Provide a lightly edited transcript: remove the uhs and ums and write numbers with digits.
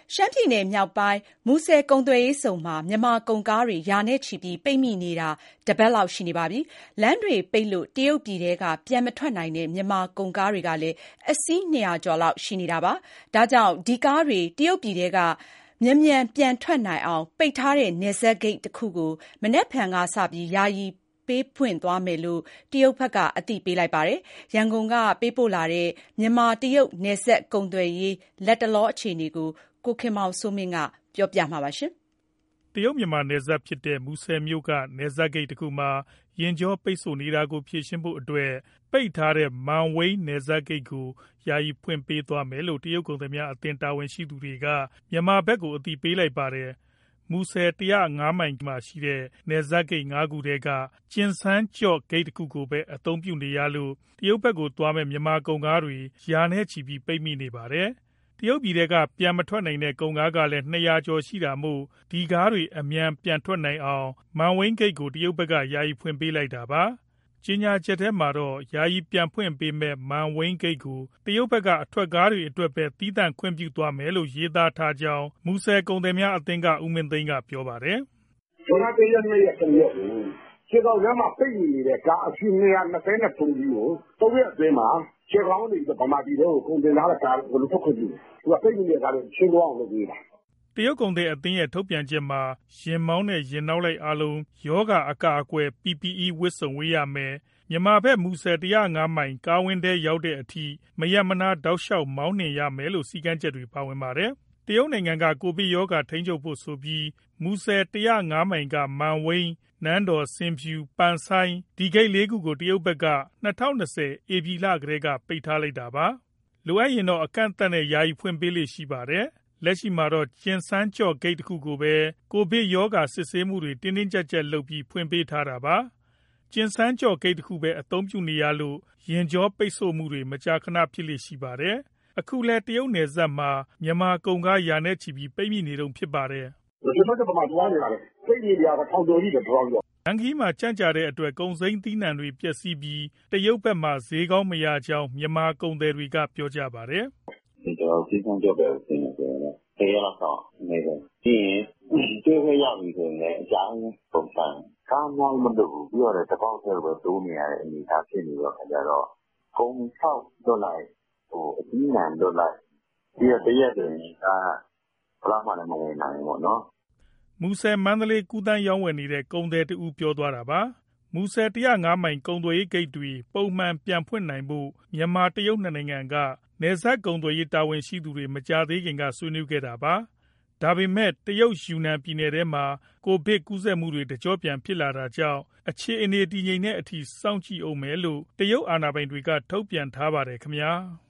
ရှမ်းပြည်နယ်မြောက်ပိုင်း မူဆယ်ကုန်သွယ်ရေးဇုန်မှာမြန်မာကုန်ကားတွေရာနဲ့ချီပြီးပိတ်မိနေတာတစ်ပတ်လောက်ရှိနေပါပြီ။ လမ်းတွေပိတ်လို့တရုတ်ပြည်ထဲကပြန်မထွက်နိုင်တဲ့မြန်မာကုန်ကားတွေကလည်း အစီး 200 ကျော်လောက်ရှိနေတာပါ။ ဒါကြောင့်ဒီကားတွေတရုတ်ပြည်ထဲကမြန်မြန်ပြန်ထွက်နိုင်အောင်ပိတ်ထားတဲ့နယ်စပ်ဂိတ်တစ်ခုကိုမနက်ဖြန်ကစပြီးယာယီပေးဖွင့်သွားမယ်လို့တရုတ်ဘက်ကအသိပေးလိုက်ပါတယ်။ ရန်ကုန်ကပေးပို့လာတဲ့မြန်မာတရုတ်နယ်စပ်ကုန်သွယ်ရေးလတ်တလောအခြေအနေကိုကိုခင်မောင်စိုးမင်းကပြောပြပါမယ်။ တရုတ်မြန်မာနယ်စပ်ဖြစ်တဲ့မူဆယ်မြို့ကနယ်စပ်ဂိတ်တစ်ခုမှာယာဉ်ကြောပိတ်ဆို့နေတာကိုဖြေရှင်းဖို့အတွက်ပိတ်ထားတဲ့မန်ဝိန်းနယ်စပ်ဂိတ်ကိုယာယီဖွင့်ပေးသွားမယ်လို့တရုတ်ကုန်သည်များအသင်းတာဝန်ရှိသူတွေကမြန်မာဘက်ကိုအသိပေးလိုက်ပါတယ်။ မူဆယ် 105 မိုင်မှာရှိတဲ့နယ်စပ်ဂိတ် ၅ ခုထဲကကျင်စန်းကျော့ဂိတ်တစ်ခုကိုပဲအသုံးပြုနေရလို့တရုတ်ဘက်ကိုသွားမယ့်မြန်မာကုန်ကားတွေရာနဲ့ချီပြီးပိတ်မိနေပါတယ်။ တရုတ်ပြည်ထဲကပြန်မထွက်နိုင်တဲ့ကုန်ကားကလည်း 200 ကျော်ရှိတာမို့ဒီကားတွေအမြန်ပြန်ထွက်နိုင်အောင်မန်ဝိန်းဂိတ်ကိုတရုတ်ဘက်ကယာယီဖွင့်ပေးလိုက်တာပါ။ ကြေညာချက်ထဲမှာတော့ယာယီပြန်ဖွင့်ပေးမယ့်မန်ဝိန်းဂိတ်ကိုတရုတ်ဘက်ကအထွက်ကားတွေအတွက်ပဲသီးသန့်ခွင့်ပြုသွားမယ်လို့ရေးသားထားကြောင်းမူဆယ်ကုန်သည်များအသင်းကဦးမင်းသိန်းကပြောပါတယ်။ ဇွန်လ 1 ရက် 2 ရက် 3 ရက်ကိုခြေခေါက်ထဲမှာပိတ်မိနေတဲ့ကားအစီး 223 စီးကို3 ရက်အတွင်းမှာခြေခေါက်ကနေဗမာပြည်ထဲကိုကုန်တင်လာတဲ့ကားတွေကိုထွက်ခွင့်ပြုတယ်။သူကပိတ်မိနေတဲ့ကားတွေကိုရှင်းသွားအောင်လုပ်ပေးတာ။တရုတ်ကုန်သည်အသင်းရဲ့ထုတ်ပြန်ချက်မှာယာဉ်မောင်းနဲ့ယာဉ်နောက်လိုက်အားလုံးရောဂါအကာအကွယ် PPE ဝတ်စုံဝတ်ရမယ်။မြန်မာဘက်မူဆယ် 105 မိုင်ကားဝင်းထဲရောက်တဲ့အထိမရပ်မနားတောက်လျှောက်မောင်းနှင်ရမယ်လို့စည်းကမ်းချက်တွေပါဝင်ပါတယ်။ တရုတ်နိုင်ငံကကိုဗစ်ရောဂါထိန်းချုပ်ဖို့ဆိုပြီးမူဆယ် 105 မိုင်ကမန်ဝိန်း၊နန်းတော်၊ဆင်ဖြူ၊ပန်ဆိုင်းဒီဂိတ် ၄ ခုကိုတရုတ်ဘက်က၂၀၂၀ ဧပြီလကတည်းကပိတ်ထားလိုက်တာပါ။ လိုအပ်ရင်တော့အကန့်အသတ်နဲ့ယာယီဖွင့်ပေးလေ့ရှိပါတယ်။ လက်ရှိမှာတော့ကျင်စန်းကျော့ဂိတ်တစ်ခုကိုပဲကိုဗစ်ရောဂါစစ်ဆေးမှုတွေတင်းတင်းကြပ်ကြပ်လုပ်ပြီးဖွင့်ပေးထားတာပါ။ ကျင်စန်းကျော့ဂိတ်တစ်ခုပဲအသုံးပြုနေရလို့ယာဉ်ကြောပိတ်ဆို့မှုတွေမကြာခဏဖြစ်လေ့ရှိပါတယ်။ အခုလည်းတရုတ်နယ်စပ်မှာမြန်မာကုန်ကားရာနဲ့ချီပြီးပိတ်မိနေတုန်းဖြစ်ပါတယ်။ကျင်စန်းကျော့ဘက်မှာသွားနေတာပဲပိတ်မိနေတာကထောင်ကျော်ရှိတယ်လမ်းခရီးမှာကြန့်ကြာတဲ့အတွက်ကုန်စိမ်းသီးနှံတွေပျက်စီးပြီးတရုတ်ဘက်မှာဈေးကောင်းမရကြောင်းမြန်မာကုန်သည်တွေကပြောကြပါတယ်။ကျနော်ကျင်စန်းကျော့ဘက်ကိုဆင်းတယ်ဆိုရင်လည်း10 ရက်လောက်စောင့်ရမယ်ပြီးရင်တွေ့ခွင့်ရပြီဆိုရင်လည်းအကြာကြီးကုန်ချတယ်ကားအများကြီးမလွတ်ဘူးပြီးတော့တပေါက်တည်းပဲတိုးနေရတဲ့အနေအထားဖြစ်နေတော့အခါကျတော့ကုန်ခြောက်လွတ်လိုက်အသီးနှံလွတ်လိုက်ပြီးတော့တရက်ဆိုရင်ကားဘယ်လောက်မှလည်းမဝင်နိုင်ဘူးပေါ့နော်မူဆယ်မန္တလေးကူးသန်းရောင်းဝယ်နေတဲ့ကုန်သည်တဦးပြောသွားတာပါမူဆယ် 105 မိုင်ကုန်သွယ်ရေးဂိတ်တွေပုံမှန်ပြန်ဖွင့်နိုင်ဖို့မြန်မာတရုတ်နှစ်နိုင်ငံကနယ်စပ်ကုန်သွယ်ရေးတာဝန်ရှိသူတွေမကြာသေးခင်ကဆွေးနွေးခဲ့တာပါဒါပေမဲ့တရုတ်ယူနန်ပြည်နယ်ထဲမှာကိုဗစ်ကူးစက်မှုတွေတကျော့ပြန်ဖြစ်လာတာကြောင့်အခြေအနေတည်ငြိမ်တဲ့အထိစောင့်ကြည့်ဦးမယ်လို့တရုတ်အာဏာပိုင်တွေကထုတ်ပြန်ထားပါတယ်ခင်ဗျာ။